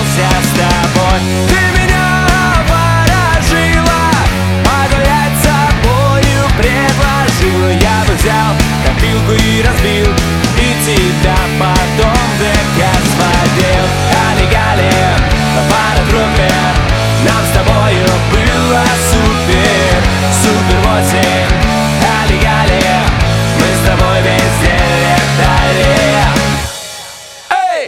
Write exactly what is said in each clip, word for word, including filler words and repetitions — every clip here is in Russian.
встретился с тобой. Ты меня поражила, погулять с тобою предложила. Я бы взял копилку и разбил, и тебя потом в ДК сводил. Али-гали, пара трупер, нам с тобою было супер, супер восемь. Али-гали, мы с тобой везде летали. Эй!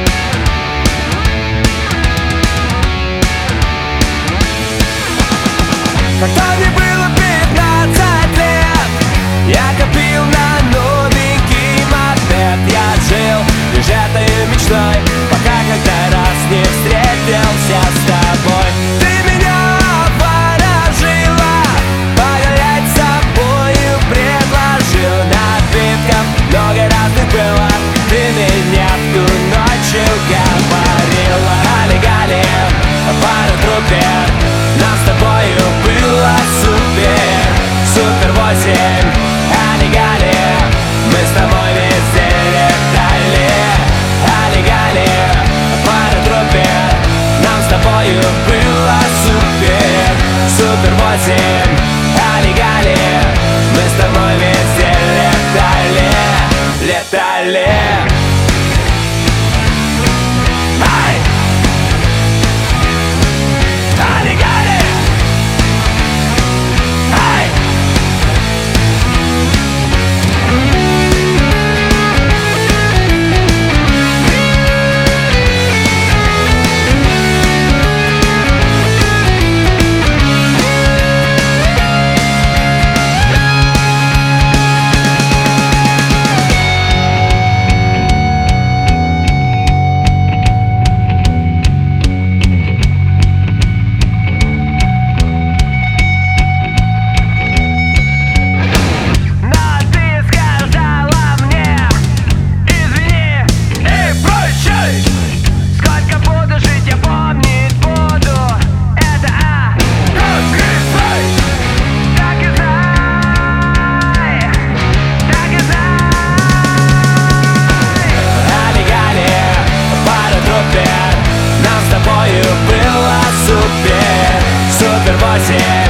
Когда мне было пятнадцать лет, я копил на новенький мопед. Я жил лишь этой мечтой, пока как-то раз не встретился с тобой. Ты меня поражила, погулять с тобою предложил. Напитков много разных было, ты меня в ту ночь уговорила. Али-гали, пара трупер, нам с тобою было супер, супер восемь. Али-гали, мы с тобой везде летали. Али-гали, пара трупер, нам с тобою было супер, супер восемь. Али-гали, мы с тобой везде летали, летали. Ай! Али-гали! Ай! Было супер, супер восемь.